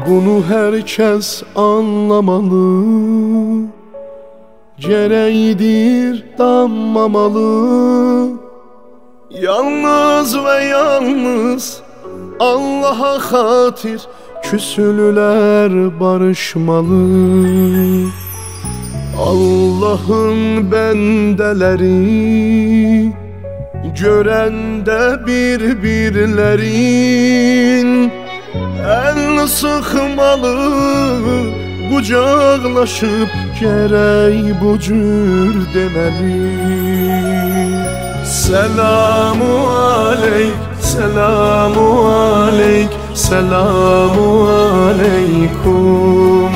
Bunu herkes anlamalı, gereğidir danmamalı. Yalnız ve yalnız Allah'a hatir küsülüler barışmalı. Allah'ın bendeleri görende birbirlerin el sıkmalı, kucaklaşıp gerek bu cür demeli. Selamu aleyk, selamu aleyk, selamu aleykum.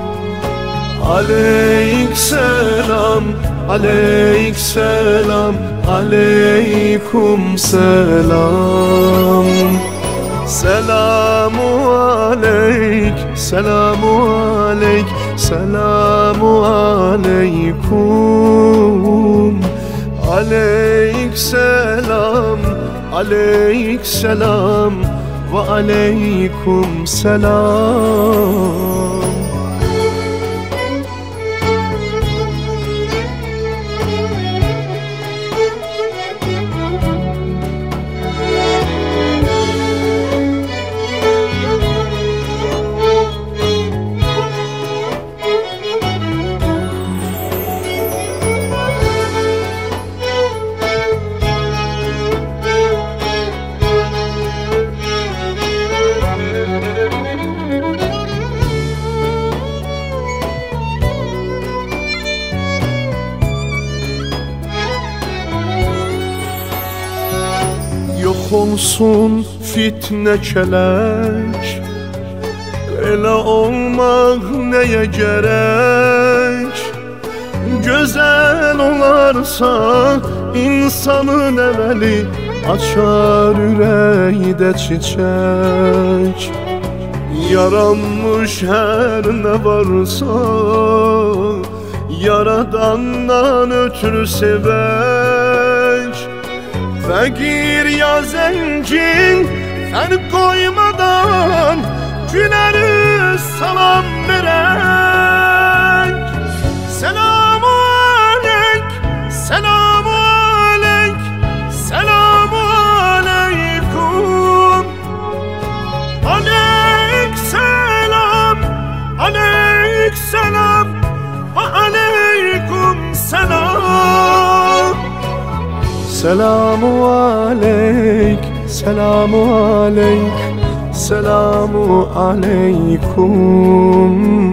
Aleyk selam, aleyk selam, aleykum selam. Selamu aleyk, selamu aleyk, selamu aleykum. Aleyk selam, aleyk selam ve aleykum selam. Yok olsun fitne keleş, elə olmaq nəyə gerek? Güzel olarsa insanın evveli açar ürəkdə çiçek. Yaranmış her ne varsa Yaradandan ötürü sevek. Fakir ya zengin fark koymadan güleriz salam verek. Selamu aleyk, selamu aleyk, selamu aleykum. Aleyk selam, aleyk selam ve aleykum selam. Selamu aleyk, selamu aleyk, selamu aleykum.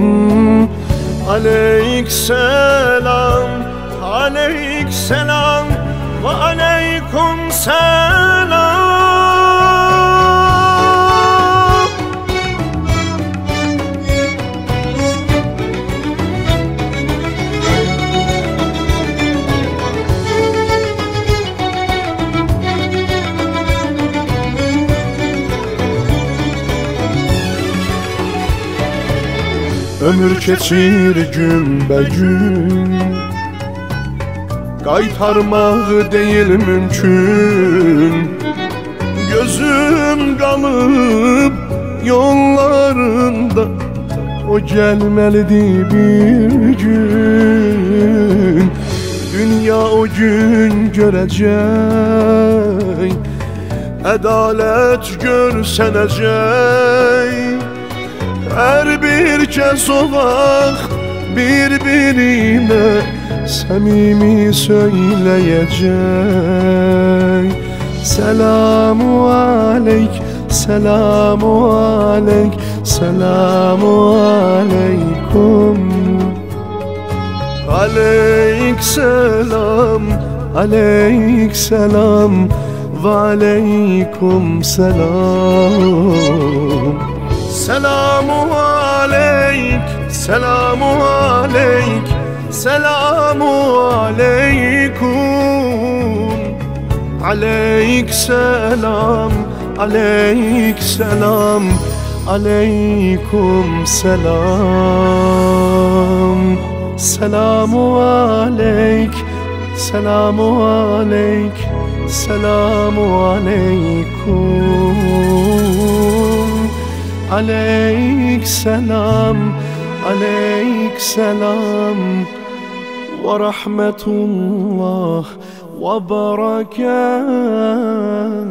Aleyk selam, aleyk selam ve aleykum selam. Ömür keçir gün-be-gün, qaytarmaq deyil mümkün. Gözüm qalıb yollarında, o gəlməlidir bir gün. Dünya o gün görəcək, ədalət görsənəcək. Her bir kez o vaxt birbirine samimi söyleyecek. Selamu aleyk, selamu aleyk, selamu aleykum. Aleyk selam, aleyk selam ve aleykum selam. Selamu aleyk, selamu aleyk, selamu aleykum. Aleyk selam, aleyk selam, aleykum selam. Selamu aleyk, selamu aleyk, selamu aleykum. عليك سلام عليك سلام ورحمة الله وبركاته.